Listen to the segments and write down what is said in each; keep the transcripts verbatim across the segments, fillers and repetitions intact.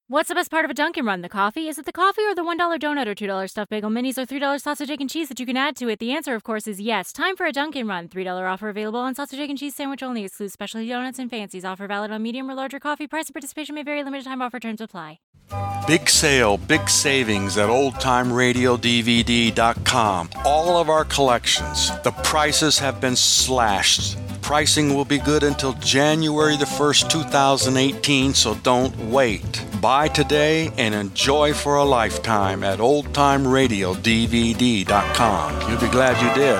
What's the best part of a Dunkin' Run? The coffee? Is it the coffee or the one dollar donut or two dollar stuffed bagel minis or three dollar sausage, egg, and cheese that you can add to it? The answer, of course, is yes. Time for a Dunkin' Run. three dollar offer available on sausage, egg, and cheese sandwich only. Excludes specialty donuts and fancies. Offer valid on medium or larger coffee. Price and participation may vary. Limited time offer. Terms apply. Big sale, big savings at old time radio D V D dot com. All of our collections. The prices have been slashed. Pricing will be good until January the first, two thousand eighteen, so don't wait. Buy today and enjoy for a lifetime at old time radio D V D dot com. You'll be glad you did.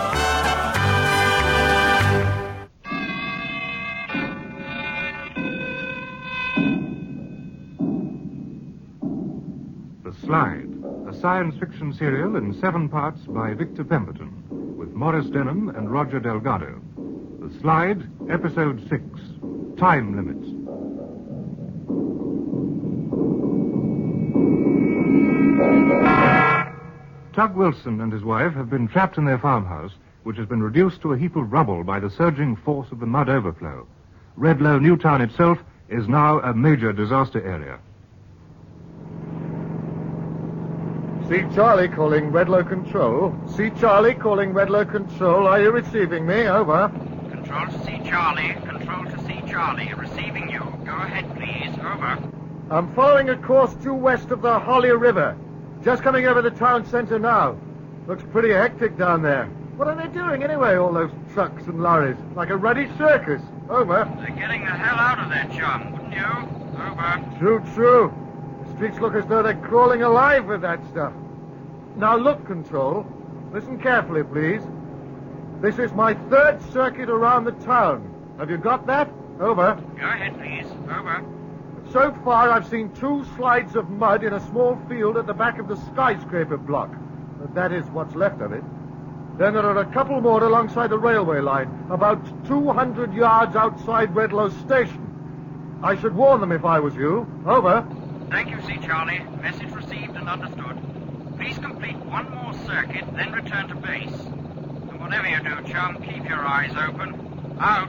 The Slide, a science fiction serial in seven parts by Victor Pemberton, with Morris Denham and Roger Delgado. The Slide, Episode six, Time Limits. Tug Wilson and his wife have been trapped in their farmhouse, which has been reduced to a heap of rubble by the surging force of the mud overflow. Redlow Newtown itself is now a major disaster area. See Charlie calling Redlow Control. See Charlie calling Redlow Control. Are you receiving me? Over. Control to see Charlie. Control to see Charlie. Receiving you. Go ahead, please. Over. I'm following a course due west of the Holly River. Just coming over the town center now. Looks pretty hectic down there. What are they doing anyway, all those trucks and lorries? Like a ruddy circus. Over. They're getting the hell out of there, chum, wouldn't you? Over. True, true. The streets look as though they're crawling alive with that stuff. Now look, Control. Listen carefully, please. This is my third circuit around the town. Have you got that? Over. Go ahead, please. Over. So far, I've seen two slides of mud in a small field at the back of the skyscraper block. But that is what's left of it. Then there are a couple more alongside the railway line, about two hundred yards outside Redlow Station. I should warn them if I was you. Over. Thank you, see Charlie. Message received and understood. Please complete one more circuit, then return to base. And whatever you do, chum, keep your eyes open. Out.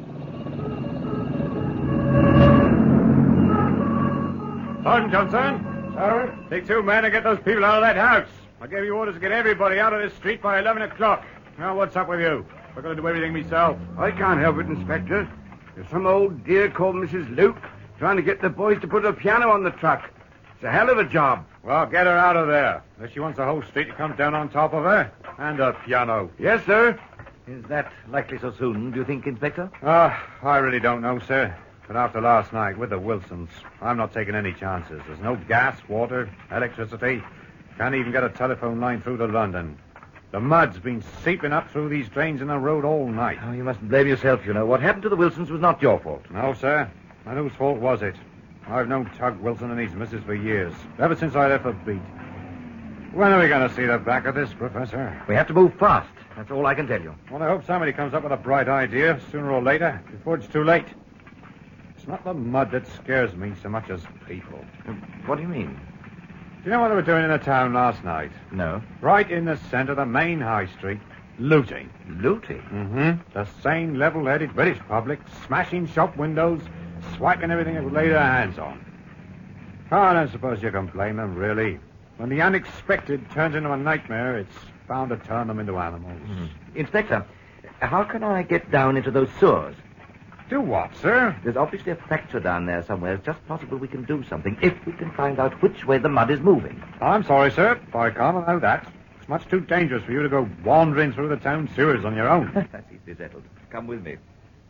Sergeant Johnson. Sir? Take two men and get those people out of that house. I gave you orders to get everybody out of this street by eleven o'clock. Now, what's up with you? We're going to do everything myself. I can't help it, Inspector. There's some old dear called Missus Luke trying to get the boys to put a piano on the truck. It's a hell of a job. Well, get her out of there. Unless she wants the whole street to come down on top of her. And a piano. Yes, sir. Is that likely so soon, do you think, Inspector? Ah, uh, I really don't know, sir. But after last night with the Wilsons, I'm not taking any chances. There's no gas, water, electricity. Can't even get a telephone line through to London. The mud's been seeping up through these drains in the road all night. Oh, you mustn't blame yourself, you know. What happened to the Wilsons was not your fault. No, sir. And whose fault was it? I've known Tug Wilson and his missus for years, ever since I left the beat. When are we going to see the back of this, Professor? We have to move fast. That's all I can tell you. Well, I hope somebody comes up with a bright idea, sooner or later, before it's too late. It's not the mud that scares me so much as people. What do you mean? Do you know what they were doing in the town last night? No. Right in the center of the main high street. Looting. Looting? Mm-hmm. The same level-headed British public, smashing shop windows, swiping everything they could lay their hands on. Oh, I don't suppose you can blame them, really. When the unexpected turns into a nightmare, it's bound to turn them into animals. Mm. Inspector, how can I get down into those sewers? Do what, sir? There's obviously a fracture down there somewhere. It's just possible we can do something if we can find out which way the mud is moving. I'm sorry, sir. I can't allow that. It's much too dangerous for you to go wandering through the town sewers on your own. That's easily settled. Come with me.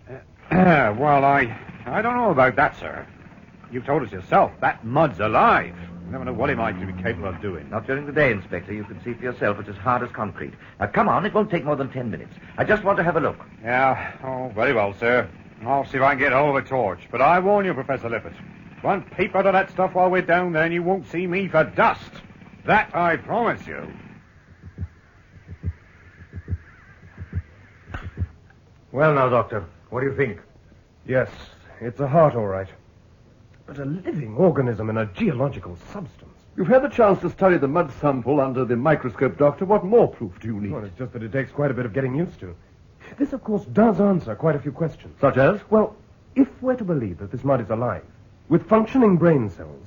Uh, well, I I don't know about that, sir. You've told us yourself that mud's alive. You never know what he might be capable of doing. Not during the day, Inspector. You can see for yourself it's as hard as concrete. Now, come on. It won't take more than ten minutes. I just want to have a look. Yeah. Oh, very well, sir. I'll see if I can get hold of a torch. But I warn you, Professor Lippert. One peep out of that stuff while we're down there and you won't see me for dust. That I promise you. Well, now, Doctor, what do you think? Yes, it's a heart, all right. But a living organism in a geological substance. You've had the chance to study the mud sample under the microscope, Doctor. What more proof do you need? Well, it's just that it takes quite a bit of getting used to. This, of course, does answer quite a few questions. Such as? Well, if we're to believe that this mud is alive, with functioning brain cells,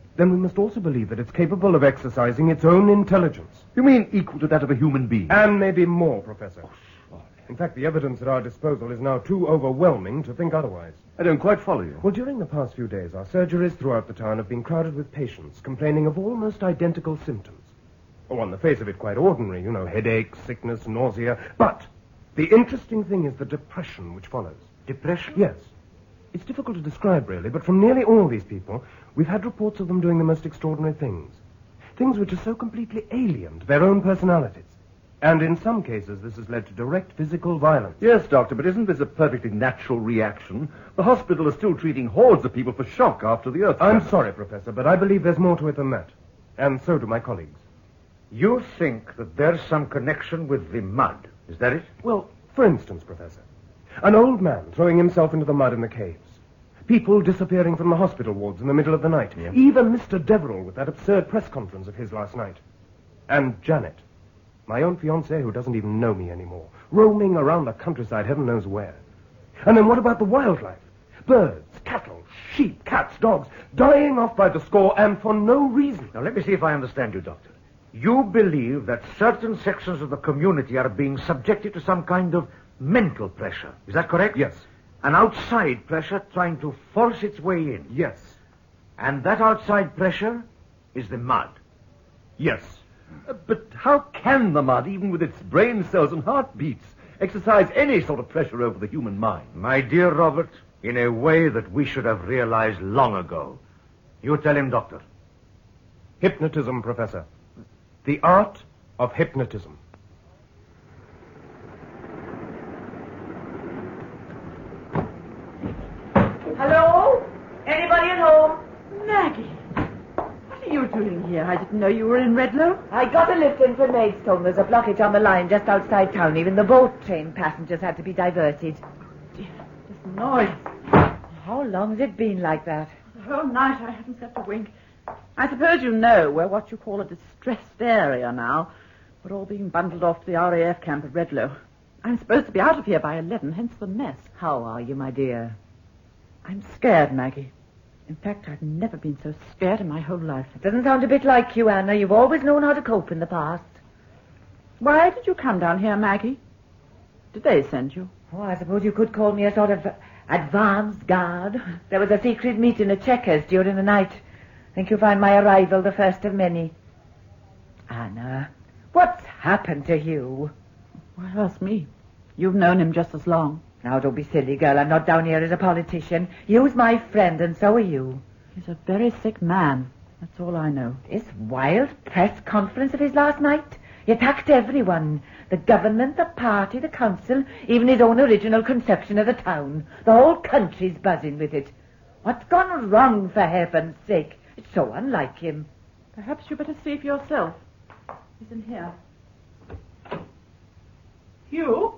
then we must also believe that it's capable of exercising its own intelligence. You mean equal to that of a human being? And maybe more, Professor. In fact, the evidence at our disposal is now too overwhelming to think otherwise. I don't quite follow you. Well, during the past few days, our surgeries throughout the town have been crowded with patients complaining of almost identical symptoms. Oh, on the face of it, quite ordinary, you know, headache, sickness, nausea. But the interesting thing is the depression which follows. Depression? Yes. It's difficult to describe, really, but from nearly all these people, we've had reports of them doing the most extraordinary things. Things which are so completely alien to their own personalities. And in some cases, this has led to direct physical violence. Yes, Doctor, but isn't this a perfectly natural reaction? The hospital is still treating hordes of people for shock after the earthquake. I'm sorry, Professor, but I believe there's more to it than that. And so do my colleagues. You think that there's some connection with the mud, is that it? Well, for instance, Professor, an old man throwing himself into the mud in the caves. People disappearing from the hospital wards in the middle of the night. Yeah. Even Mister Deverell with that absurd press conference of his last night. And Janet, my own fiancée who doesn't even know me anymore, roaming around the countryside heaven knows where. And then what about the wildlife? Birds, cattle, sheep, cats, dogs, dying off by the score and for no reason. Now, let me see if I understand you, Doctor. You believe that certain sections of the community are being subjected to some kind of mental pressure. Is that correct? Yes. An outside pressure trying to force its way in. Yes. And that outside pressure is the mud. Yes. Uh, but how can the mud, even with its brain cells and heartbeats, exercise any sort of pressure over the human mind? My dear Robert, in a way that we should have realized long ago. You tell him, Doctor. Hypnotism, Professor. The art of hypnotism. Hello? Anybody at home? Maggie. What are you doing here? I didn't know you were in Redlow. I got a lift in from Maidstone. There's a blockage on the line just outside town. Even the boat train passengers had to be diverted. Dear, this noise. How long has it been like that? The whole night I haven't slept a wink. I suppose you know we're what you call a distressed area now. We're all being bundled off to the R A F camp at Redlow. I'm supposed to be out of here by eleven, hence the mess. How are you, my dear? I'm scared, Maggie. In fact, I've never been so scared in my whole life. It doesn't sound a bit like you, Anna. You've always known how to cope in the past. Why did you come down here, Maggie? Did they send you? Oh, I suppose you could call me a sort of advance guard. There was a secret meeting at Chequers during the night. I think you'll find my arrival the first of many. Anna, what's happened to Hugh? Why, ask me. You've known him just as long. Now, don't be silly, girl. I'm not down here as a politician. Hugh's my friend, and so are you. He's a very sick man. That's all I know. This wild press conference of his last night. He attacked everyone. The government, the party, the council, even his own original conception of the town. The whole country's buzzing with it. What's gone wrong, for heaven's sake? It's so unlike him. Perhaps you better see for yourself. He's in here. Hugh?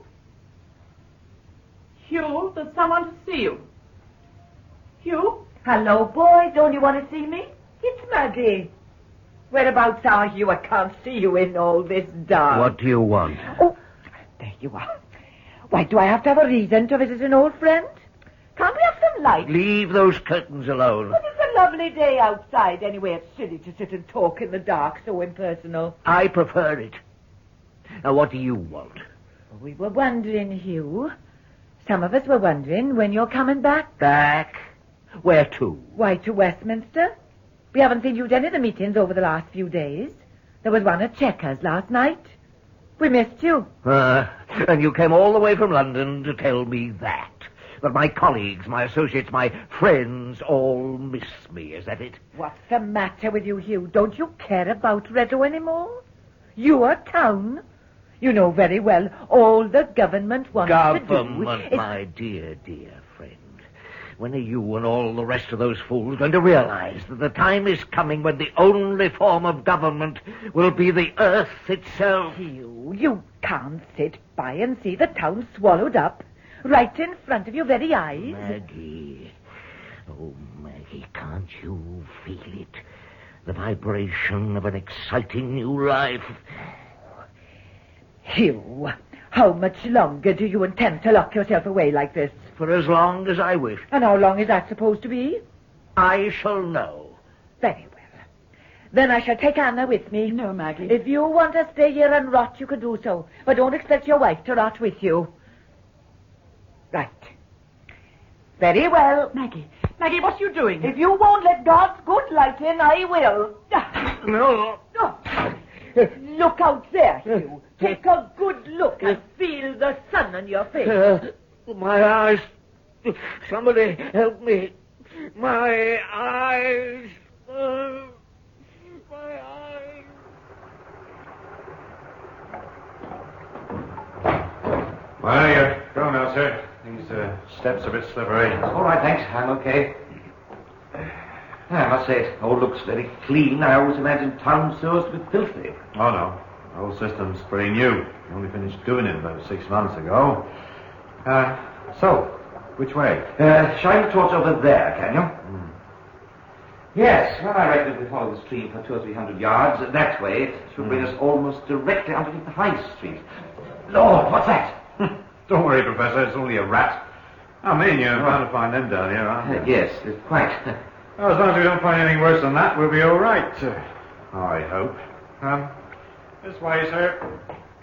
Hugh, there's someone to see you. Hugh? Hello, boy. Don't you want to see me? It's Maggie. Whereabouts are you? I can't see you in all this dark. What do you want? Oh, there you are. Why, do I have to have a reason to visit an old friend? Can't we have some light? Leave those curtains alone. But it's a lovely day outside. Anyway, it's silly to sit and talk in the dark, so impersonal. I prefer it. Now, what do you want? We were wondering, Hugh. Some of us were wondering when you're coming back. Back? Where to? Why, to Westminster. We haven't seen you at any of the meetings over the last few days. There was one at Chequers last night. We missed you. Uh, and you came all the way from London to tell me that. That my colleagues, my associates, my friends all miss me. Is that it? What's the matter with you, Hugh? Don't you care about Redlow anymore? Your town. You know very well all the government wants government, to do... Government, my dear, dear friend. When are you and all the rest of those fools going to realize that the time is coming when the only form of government will be the earth itself? You, you can't sit by and see the town swallowed up right in front of your very eyes. Maggie. Oh, Maggie, can't you feel it? The vibration of an exciting new life. Hugh, how much longer do you intend to lock yourself away like this? For as long as I wish. And how long is that supposed to be? I shall know. Very well. Then I shall take Anna with me. No, Maggie. If you want to stay here and rot, you can do so. But don't expect your wife to rot with you. Right. Very well. Maggie, Maggie, what are you doing? If you won't let God's good light in, I will. No. Look out there, Hugh. Take a good look and feel the sun on your face. Uh, my eyes. Somebody help me. My eyes. Uh, my eyes. Well, you're going now, sir. These uh, steps are a bit slippery. All right, thanks. I'm okay. I must say, it all looks very clean. I always imagined town sewers to be filthy. Oh, no. The whole system's pretty new. We only finished doing it about six months ago. Uh, so, which way? Uh, shine the torch over there, can you? Mm. Yes, well, I reckon if we follow the stream for two or three hundred yards, that way it should mm. bring us almost directly underneath the High Street. Lord, what's that? Don't worry, Professor, it's only a rat. I mean, you're bound to find them down here, aren't you? Uh, yes, it's quite. Well, as long as we don't find anything worse than that, we'll be all right. Uh, I hope. Um, this way, sir.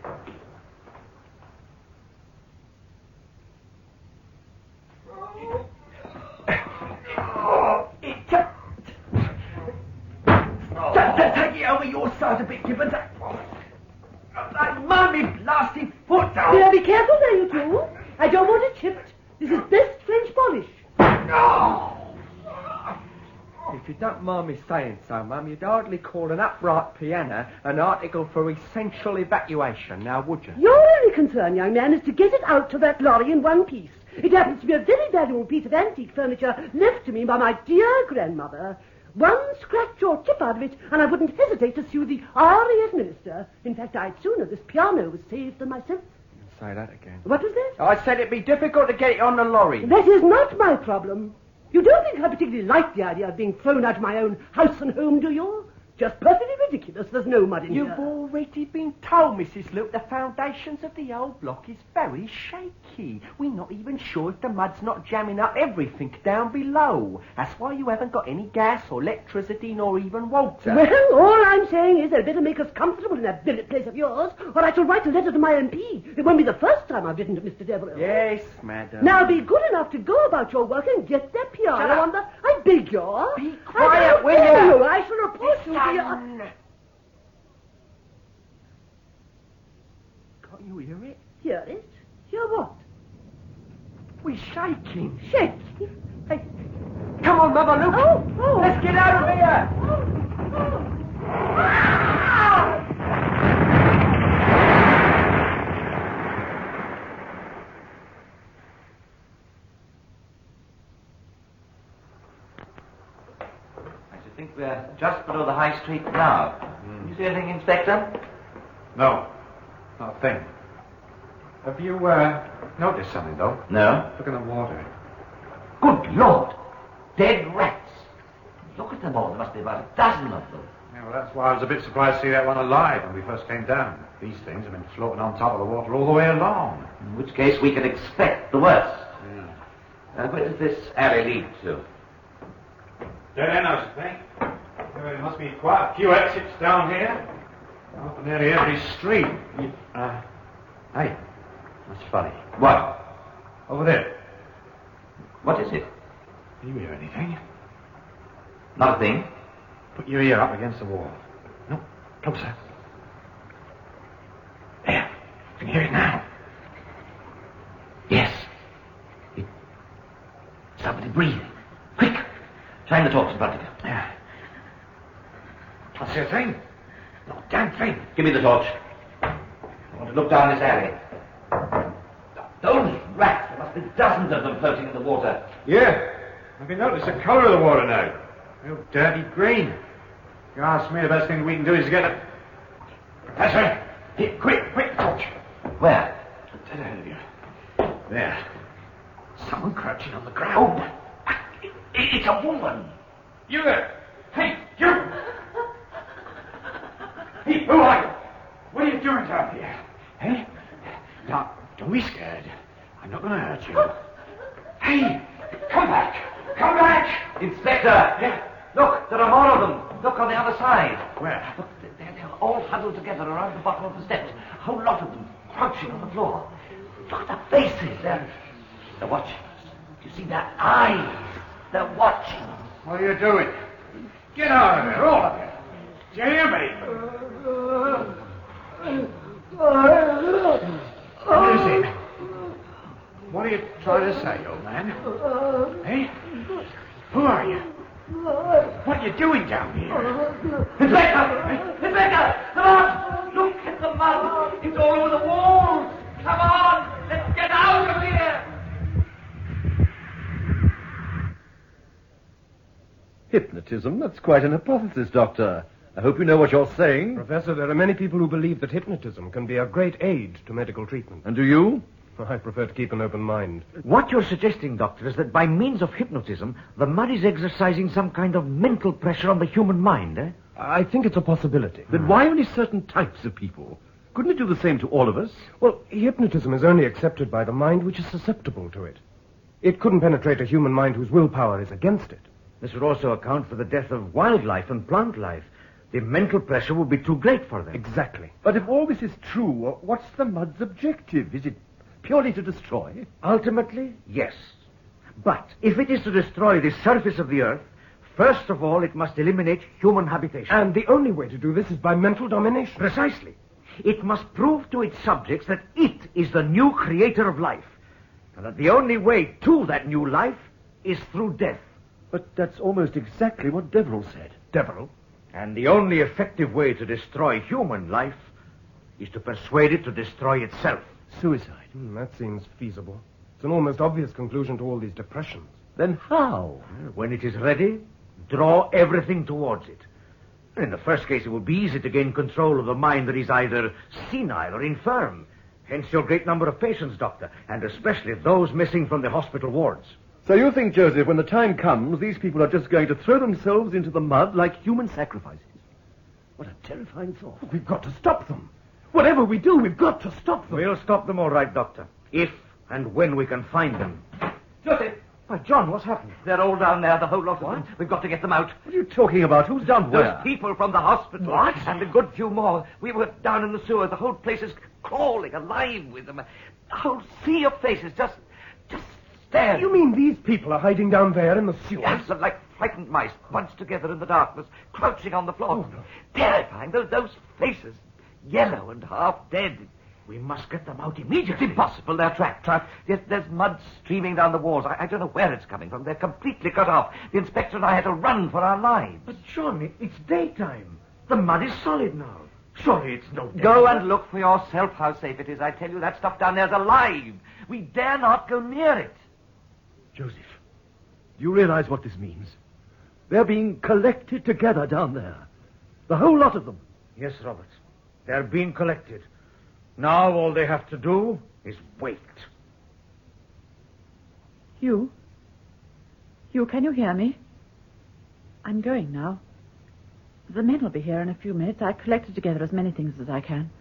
Take it over your side a bit, Gibbons. That mummy blasted foot down. Yeah, be careful there, you two. I don't want it chipped. This is best French polish. No! If you don't mind me saying so, Mum, you'd hardly call an upright piano an article for essential evacuation, now would you? Your only concern, young man, is to get it out to that lorry in one piece. It happens to be a very valuable piece of antique furniture left to me by my dear grandmother. One scratch or chip out of it, and I wouldn't hesitate to sue the R A F minister. In fact, I'd sooner this piano was saved than myself. Say that again. What was that? I said it'd be difficult to get it on the lorry. That is not my problem. You don't think I particularly like the idea of being thrown out of my own house and home, do you? Just perfectly ridiculous. There's no mud in You've here. You've already been told, Missus Luke, the foundations of the old block is very shaky. We're not even sure if the mud's not jamming up everything down below. That's why you haven't got any gas or electricity nor even water. Well, all I'm saying is they'd better make us comfortable in that billet place of yours, or I shall write a letter to my M P. It won't be the first time I've written to Mister Devereux. Yes, madam. Now be good enough to go about your work and get that piano on the... I beg you. Be quiet, will you? you? I shall report you to your... Can't you hear it? Hear it? Hear what? We're shaking. Shaking? Hey, come on, Mother Luke. Oh, oh. Let's get out of here. Oh, oh. I think we're just below the High Street now. Mm. You see anything, Inspector? No, not a thing. Have you uh, noticed something, though? No. Look in the water. Good Lord! Dead rats. Look at them all. There must be about a dozen of them. Yeah, well, that's why I was a bit surprised to see that one alive when we first came down. These things have been floating on top of the water all the way along. In which case we can expect the worst. Yeah. Uh, where does this alley lead to? Dead end, I should think. There must be quite a few exits down here. Up nearly every street. Uh, hey, that's funny. What? Over there. What is it? Do you hear anything? Not a thing. Put your ear up against the wall. No, closer. There. You can hear it now. Yes. It... Somebody breathing. Quick. Shine the torch in front of you. Yeah. I see a thing. No damn thing. Give me the torch. I want to look down this alley. Those rats, there must be dozens of them floating in the water. Yeah. Have you noticed the colour of the water now? Real dirty green. If you ask me, the best thing we can do is get a... Professor, here, quick, quick, torch. Where? Dead ahead of you. There. Someone crouching on the ground. Oh, it, it's a woman. You there. Hey, you. Hey, who are you? What are you doing down here? Hey? Now, don't be scared. I'm not going to hurt you. Hey, come back. Come back. Inspector. Yeah. Look, there are more of them. Look on the other other side. Where? Look, they're, they're all huddled together around the bottom of the steps. A whole lot of them crouching on the floor. Look at the faces. They're, they're watching. Do you see their eyes? They're watching. What are you doing? Get out of there, all of you. Do you hear me? What is it? What are you trying to say, old man? Eh? Who are you? What are you doing down here? Inspector! Inspector! Come on! Look at the mud! It's all over the walls! Come on! Let's get out of here! Hypnotism? That's quite an hypothesis, Doctor. I hope you know what you're saying. Professor, there are many people who believe that hypnotism can be a great aid to medical treatment. And do you? I prefer to keep an open mind. What you're suggesting, Doctor, is that by means of hypnotism, the mud is exercising some kind of mental pressure on the human mind, eh? I think it's a possibility. Then why only certain types of people? Couldn't it do the same to all of us? Well, hypnotism is only accepted by the mind which is susceptible to it. It couldn't penetrate a human mind whose willpower is against it. This would also account for the death of wildlife and plant life. The mental pressure would be too great for them. Exactly. But if all this is true, what's the mud's objective? Is it purely to destroy? Ultimately, yes. But if it is to destroy the surface of the earth, first of all, it must eliminate human habitation. And the only way to do this is by mental domination. Precisely. It must prove to its subjects that it is the new creator of life, and that the only way to that new life is through death. But that's almost exactly what Deverell said. Deverell? And the only effective way to destroy human life is to persuade it to destroy itself. Suicide. Hmm, that seems feasible. It's an almost obvious conclusion to all these depressions. Then how? When it is ready, draw everything towards it. In the first case, it would be easy to gain control of the mind that is either senile or infirm. Hence your great number of patients, Doctor, and especially those missing from the hospital wards. So you think, Joseph, when the time comes, these people are just going to throw themselves into the mud like human sacrifices? What a terrifying thought. We've got to stop them. Whatever we do, we've got to stop them. We'll stop them all right, Doctor. If and when we can find them. Joseph! Why, John, what's happened? They're all down there, the whole lot of what? them. We've got to get them out. What are you talking about? Who's down where? Those people from the hospital. What? And a good few more. We were down in the sewer. The whole place is crawling alive with them. A whole sea of faces just... just staring. You mean these people are hiding down there in the sewers? Yes, they're like frightened mice, bunched together in the darkness, crouching on the floor. Oh, no. Terrifying. Those, those faces, yellow and half dead. We must get them out immediately. It's impossible. They're trapped. Trapped? Yes, there's mud streaming down the walls. I, I don't know where it's coming from. They're completely cut off. The inspector and I had to run for our lives. But, John, it, it's daytime. The mud is solid now. Surely it's no danger. Go and look for yourself how safe it is. I tell you, that stuff down there's alive. We dare not go near it. Joseph, do you realize what this means? They're being collected together down there. The whole lot of them. Yes, Robert. They're being collected. Now all they have to do is wait. Hugh? Hugh, can you hear me? I'm going now. The men will be here in a few minutes. I've collected together as many things as I can.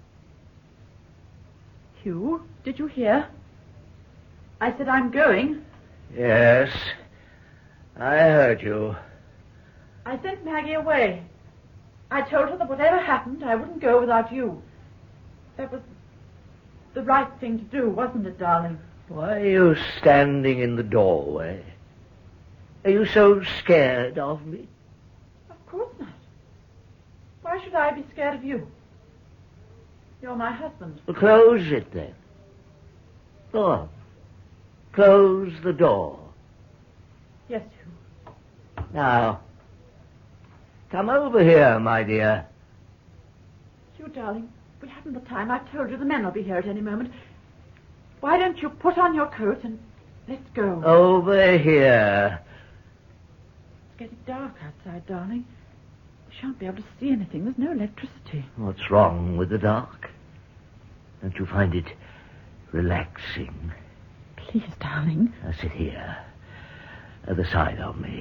Hugh, did you hear? I said I'm going. Yes, I heard you. I sent Maggie away. I told her that whatever happened, I wouldn't go without you. That was the right thing to do, wasn't it, darling? Why are you standing in the doorway? Are you so scared of me? Of course not. Why should I be scared of you? You're my husband. Well, close it then. Go on. Close the door. Yes, Hugh. Now, come over here, my dear. Hugh, darling, we haven't the time. I've told you the men will be here at any moment. Why don't you put on your coat and let's go? Over here. It's getting dark outside, darling. We shan't be able to see anything. There's no electricity. What's wrong with the dark? Don't you find it relaxing? Please, darling. Now sit here, other side of me.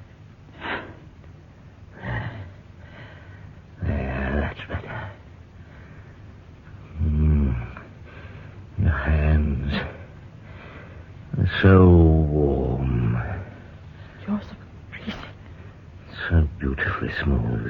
There, that's better. Mm. Your hands are so warm. You're so freezing. So beautifully smooth.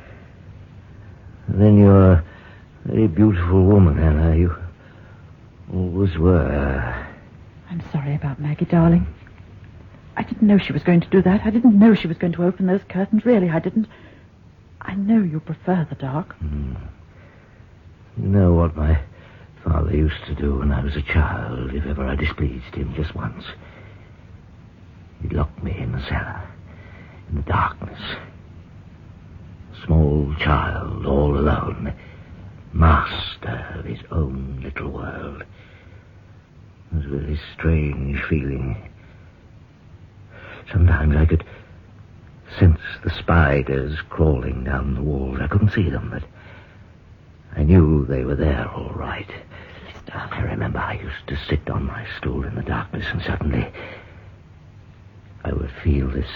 Then you're a very beautiful woman, Anna. You always were. I'm sorry about Maggie, darling. I didn't know she was going to do that. I didn't know she was going to open those curtains. Really, I didn't. I know you prefer the dark. Hmm. You know what my father used to do when I was a child, if ever I displeased him just once. He'd lock me in the cellar, in the darkness. A small child, all alone, master of his own little world. It was a very strange feeling. Sometimes I could sense the spiders crawling down the walls. I couldn't see them, but I knew they were there all right. I remember I used to sit on my stool in the darkness, and suddenly I would feel this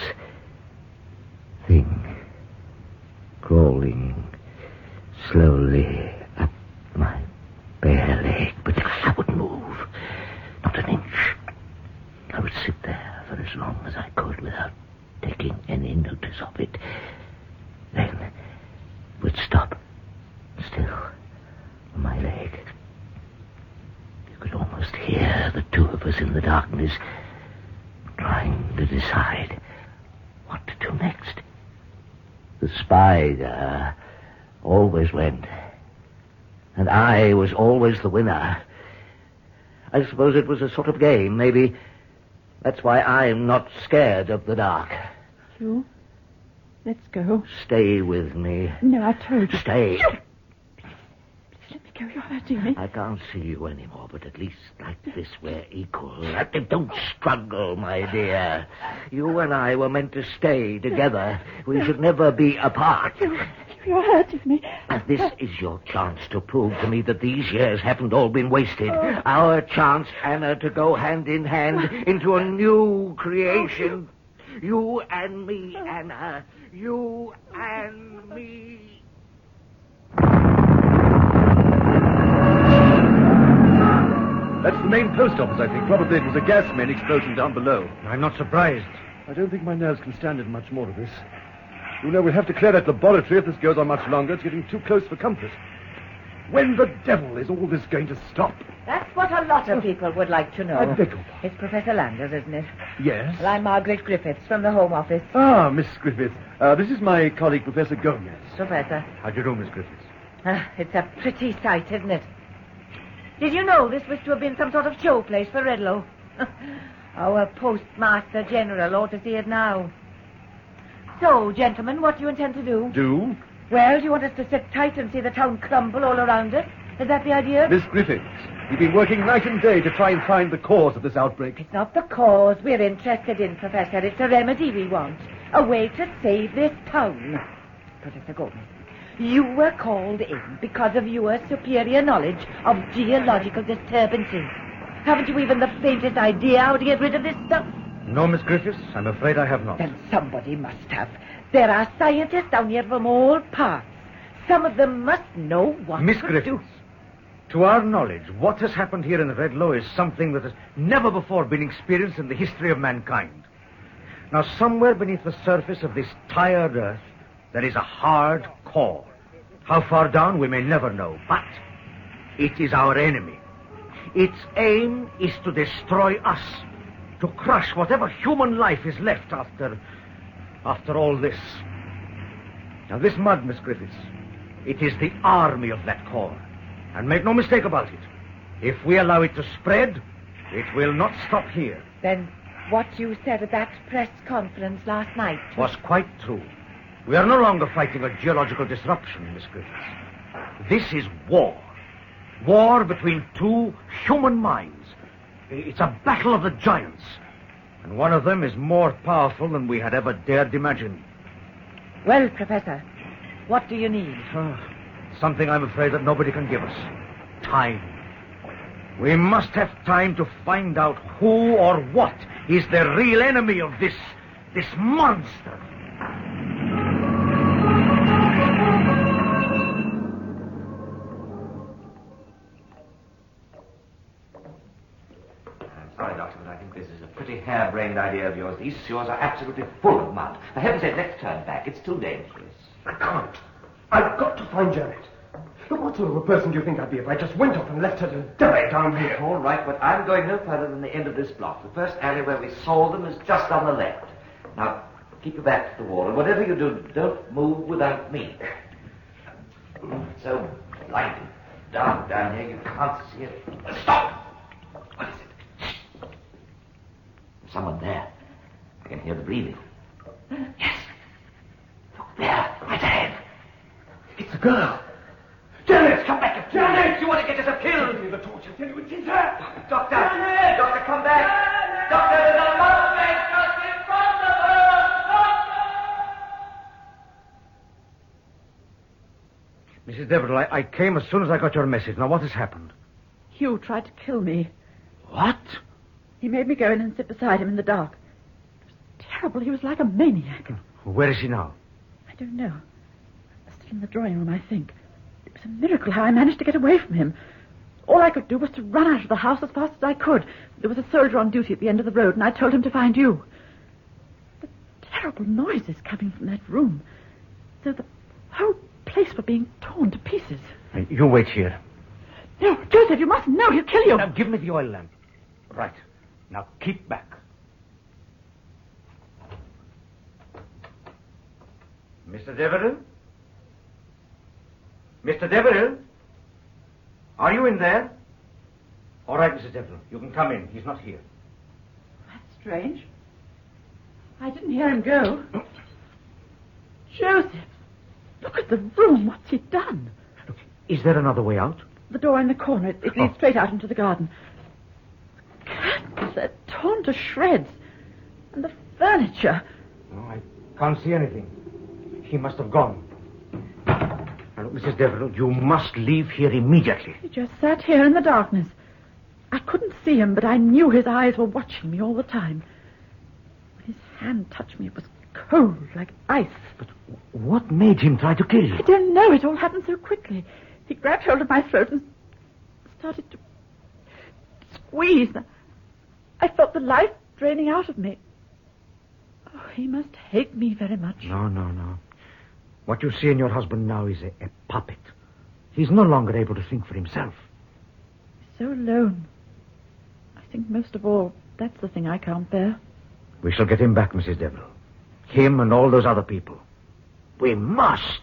thing crawling slowly up my bare leg, but I wouldn't move, not an inch. I would sit there for as long as I could without taking any notice of it. Then it would stop still on my leg. You could almost hear the two of us in the darkness trying to decide what to do next. The spider always went, and I was always the winner. I suppose it was a sort of game. Maybe that's why I'm not scared of the dark. Hugh, let's go. Stay with me. No, I told you. Stay. Hugh! Please let me go. You're hurting me. I can't see you anymore, but at least like this we're equal. Don't struggle, my dear. You and I were meant to stay together. We should never be apart. Hugh, you're hurting me. And this is your chance to prove to me that these years haven't all been wasted. Oh. Our chance, Anna, to go hand in hand into a new creation. You and me, Anna. You and me. That's the main post office, I think. Probably it was a gas main explosion down below. I'm not surprised. I don't think my nerves can stand in much more of this. You know, we'll have to clear that laboratory if this goes on much longer. It's getting too close for comfort. When the devil is all this going to stop? That's what a lot of people would like to know. I beg your It's Professor Landers, isn't it? Yes? Well, I'm Margaret Griffiths from the Home Office. Ah, Miss Griffiths. Uh, this is my colleague, Professor Gomez. Professor. How do you do, Miss Griffiths? Uh, it's a pretty sight, isn't it? Did you know this was to have been some sort of showplace for Redlow? Our Postmaster General ought to see it now. So, gentlemen, what do you intend to do? Do? Well, do you want us to sit tight and see the town crumble all around us? Is that the idea? Miss Griffiths, you've been working night and day to try and find the cause of this outbreak. It's not the cause we're interested in, Professor. It's a remedy we want. A way to save this town. Professor Gomez, you were called in because of your superior knowledge of geological disturbances. Haven't you even the faintest idea how to get rid of this stuff? No, Miss Griffiths, I'm afraid I have not. Then somebody must have. There are scientists down here from all parts. Some of them must know what Miss to Griffiths, do. to our knowledge, what has happened here in Redlow is something that has never before been experienced in the history of mankind. Now, somewhere beneath the surface of this tired earth, there is a hard core. How far down, we may never know, but it is our enemy. Its aim is to destroy us, to crush whatever human life is left after, after all this. Now, this mud, Miss Griffiths, it is the army of that core. And make no mistake about it. If we allow it to spread, it will not stop here. Then what you said at that press conference last night was quite true. We are no longer fighting a geological disruption, Miss Griffiths. This is war. War between two human minds. It's a battle of the giants. And one of them is more powerful than we had ever dared imagine. Well, Professor, what do you need? Uh, something I'm afraid that nobody can give us. Time. We must have time to find out who or what is the real enemy of this, this monster. Sorry, Doctor, but I think this is a pretty harebrained idea idea of yours. These sewers are absolutely full of mud. For heaven's sake, let's turn back. It's too dangerous. I can't. I've got to find Janet. Look, what sort of a person do you think I'd be if I just went off and left her to die down here? All right, but I'm going no further than the end of this block. The first alley where we saw them is just on the left. Now, keep your back to the wall, and whatever you do, don't move without me. It's so blinding dark down here, you can't see it. Stop! What is it? There's someone there. I can hear the breathing. Yes. Look there, right ahead. It's a girl. Janet, come back! Janet, you want to get yourself killed? Give me the torch, I'll tell you it's her. Doctor! Janet! Doctor, come back! Janet! Doctor, there's a movement just in front of us! Doctor! Missus Deverell, I, I came as soon as I got your message. Now, what has happened? Hugh tried to kill me. What? He made me go in and sit beside him in the dark. It was terrible. He was like a maniac. Where is he now? I don't know. Still in the drawing room, I think. It was a miracle how I managed to get away from him. All I could do was to run out of the house as fast as I could. There was a soldier on duty at the end of the road, and I told him to find you. The terrible noises coming from that room. So the whole place were being torn to pieces. Hey, you wait here. No, Joseph, you mustn't know. He'll kill you. Now, give me the oil lamp. Right. Now, keep back. Mister Deverell? Mister Deverell? Are you in there? All right, Missus Deverell. You can come in. He's not here. That's strange. I didn't hear him go. Joseph, look at the room. What's he done? Look, is there another way out? The door in the corner. It, it leads oh. straight out into the garden. The curtains are torn to shreds. And the furniture. No, I can't see anything. He must have gone. Now, look, Missus Deverell, you must leave here immediately. He just sat here in the darkness. I couldn't see him, but I knew his eyes were watching me all the time. When his hand touched me, it was cold, like ice. But what made him try to kill you? I don't know. It all happened so quickly. He grabbed hold of my throat and started to squeeze. I felt the life draining out of me. Oh, he must hate me very much. No, no, no. What you see in your husband now is a, a puppet. He's no longer able to think for himself. So alone. I think most of all, that's the thing I can't bear. We shall get him back, Missus Deverell. Him and all those other people. We must.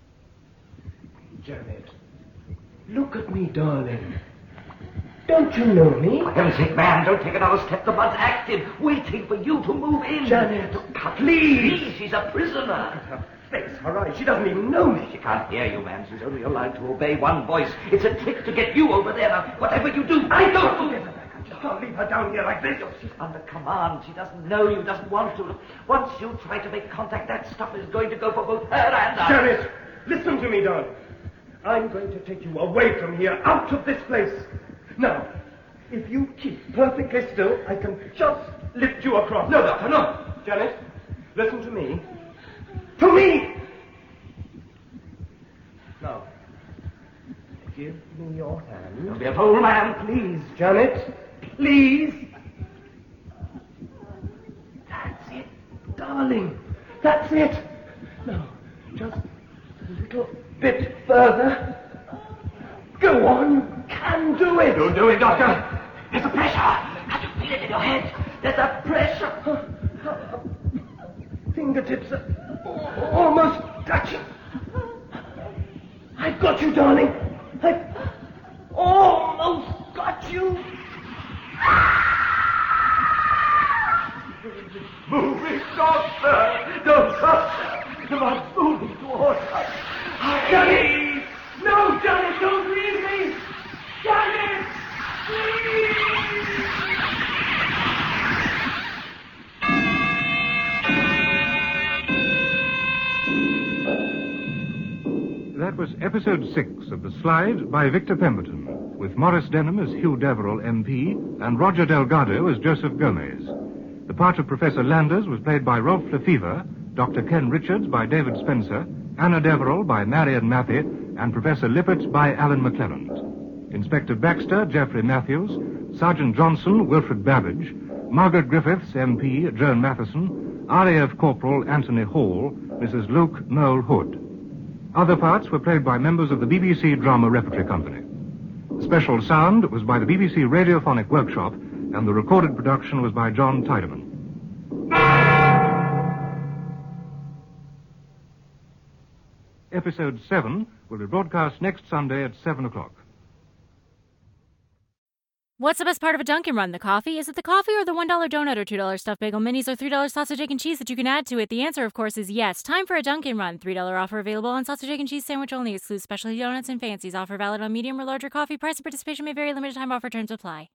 Janet, look at me, darling. Don't you know me? For heaven's sake, man, don't take another step. The mud's active, waiting for you to move in. Janet, please. Please, she's a prisoner. Her face, her eyes, she doesn't even know me. She can't hear you, man. She's only allowed to obey one voice. It's a trick to get you over there. Now, whatever you do, I don't move. I just can't leave her down here like this. She's under command. She doesn't know you, doesn't want to. Once you try to make contact, that stuff is going to go for both her and us. Janet, listen to me, darling. I'm going to take you away from here, out of this place. Now, if you keep perfectly still, I can just lift you across. No, Doctor, no. Janet, listen to me. To me! Now, give me your hand. Don't be a fool, man, please. Janet, please. That's it, darling. That's it. Now, just a little bit further. Go on, you can do it. Don't do it, Doctor. There's a pressure. Can't you feel it in your head? There's a pressure. Fingertips are almost touching. I've got you, darling. I've almost got you. Moving, Doctor. Don't touch her. The mud's moving towards us. Janet! No, Janet, don't leave me! Janet! Please! That was episode six of The Slide by Victor Pemberton, with Maurice Denham as Hugh Deverell, M P, and Roger Delgado as Joseph Gomez. The part of Professor Landers was played by Rolf Lefevre, Doctor Ken Richards by David Spencer, Anna Deverell by Marion Mappy, and Professor Lippert by Alan McClelland. Inspector Baxter, Geoffrey Matthews, Sergeant Johnson, Wilfred Babbage, Margaret Griffiths, M P, Joan Matheson, R A F Corporal Anthony Hall, Missus Luke Mole Hood. Other parts were played by members of the B B C Drama Repertory Company. Special sound was by the B B C Radiophonic Workshop, and the recorded production was by John Tiedemann. Episode seven will be broadcast next Sunday at seven o'clock. What's the best part of a Dunkin' Run? The coffee? Is it the coffee or the one dollar donut or two dollar stuffed bagel minis or three dollar sausage, egg, and cheese that you can add to it? The answer, of course, is yes. Time for a Dunkin' Run. three dollar offer available on sausage, egg, and cheese sandwich only. Excludes specialty donuts and fancies. Offer valid on medium or larger coffee. Price and participation may vary. Limited time offer. Terms apply.